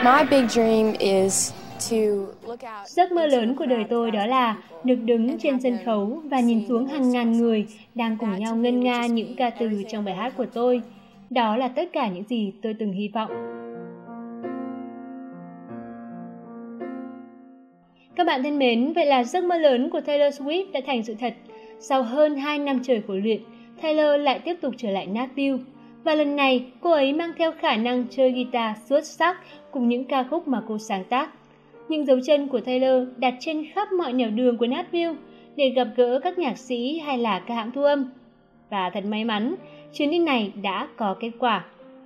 My big dream is to look out. Giấc mơ lớn của đời tôi đó là được đứng trên sân khấu và nhìn xuống hàng ngàn người đang cùng nhau ngân nga những ca từ trong bài hát của tôi. Đó là tất cả những gì tôi từng hy vọng. Các bạn thân mến, vậy là giấc mơ lớn của Taylor Swift đã thành sự thật. Sau hơn 2 năm trời khổ luyện, Taylor lại tiếp tục trở lại Nashville. Và lần này, cô ấy mang theo khả năng chơi guitar xuất sắc cùng những ca khúc mà cô sáng tác. Những dấu chân của Taylor đặt trên khắp mọi nẻo đường của Nashville để gặp gỡ các nhạc sĩ hay là các hãng thu âm. Và thật may mắn, chuyến đi này đã có kết quả.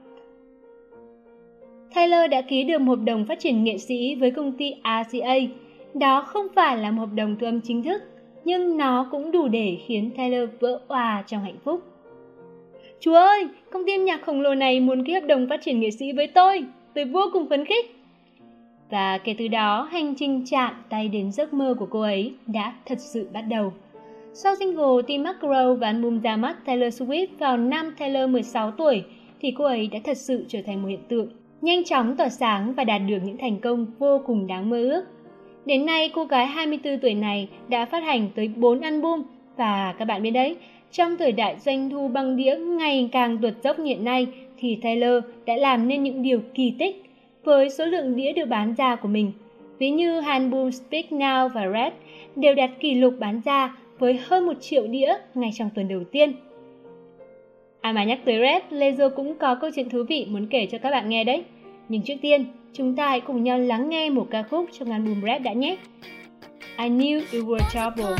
Taylor đã ký được một hợp đồng phát triển nghệ sĩ với công ty RCA. Đó không phải là một hợp đồng thu âm chính thức, nhưng nó cũng đủ để khiến Taylor vỡ òa trong hạnh phúc. Chúa ơi, công ty âm nhạc khổng lồ này muốn ký hợp đồng phát triển nghệ sĩ với tôi vô cùng phấn khích. Và kể từ đó, hành trình chạm tay đến giấc mơ của cô ấy đã thật sự bắt đầu. Sau single Tim McGraw và album ra mắt Taylor Swift vào năm Taylor 16 tuổi, thì cô ấy đã thật sự trở thành một hiện tượng, nhanh chóng tỏa sáng và đạt được những thành công vô cùng đáng mơ ước. Đến nay, cô gái 24 tuổi này đã phát hành tới 4 album và các bạn biết đấy, trong thời đại doanh thu băng đĩa ngày càng tuột dốc như hiện nay thì Taylor đã làm nên những điều kỳ tích với số lượng đĩa được bán ra của mình. Ví như album Speak Now và Red đều đạt kỷ lục bán ra với hơn 1 triệu đĩa ngay trong tuần đầu tiên. Mà nhắc tới Red, Lizzo cũng có câu chuyện thú vị muốn kể cho các bạn nghe đấy. Nhưng trước tiên, chúng ta hãy cùng nhau lắng nghe một ca khúc trong album Red đã nhé. I Knew You Were Trouble.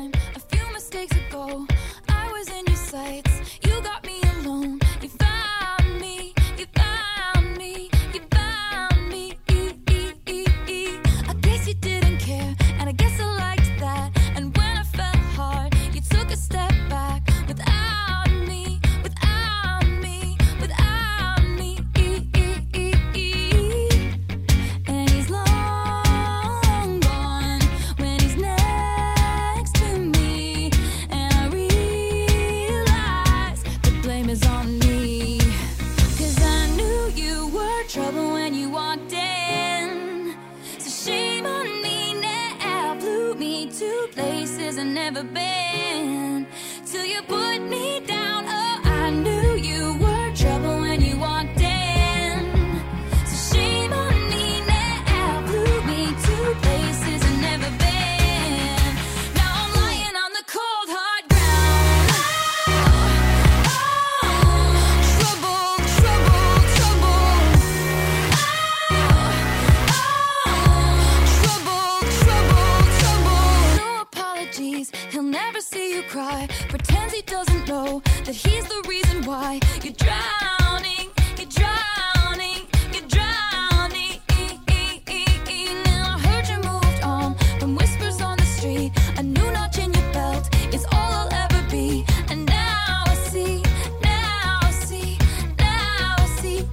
Never been till you put me down. Oh, I knew you were trouble when you walked in. So shame on me now, blew me to places I've never been. Now I'm lying on the cold hard ground. Trouble, trouble, trouble. Trouble, trouble. No apologies. He'll never see you cry. Pretends he doesn't know that he's the reason why you're drowning, you're drowning, you're drowning. Now I heard you moved on from whispers on the street. A new notch in your belt is all I'll ever be. And now I see, now I see, now I see.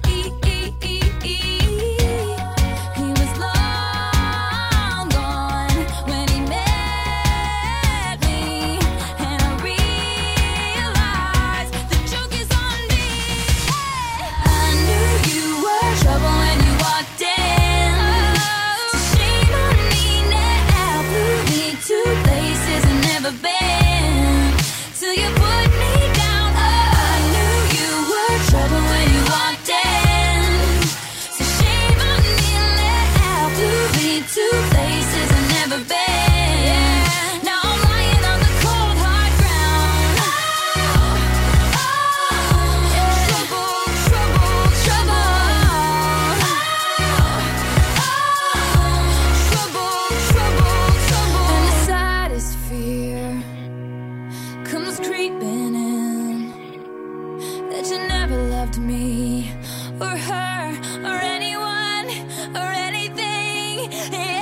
He was long gone when he met me, and I realized the joke is on me. I knew you were trouble when you walked in. So shame on me now, blew me to places I've never been. Till you put me down. Oh, I knew you were trouble when you walked in. So shame on me now, blew me to places I've never been. Now I'm lying on the cold hard ground. Trouble, trouble, trouble. Trouble, trouble, trouble. And the saddest fear comes creeping in, that you never loved me or her or anyone or anything.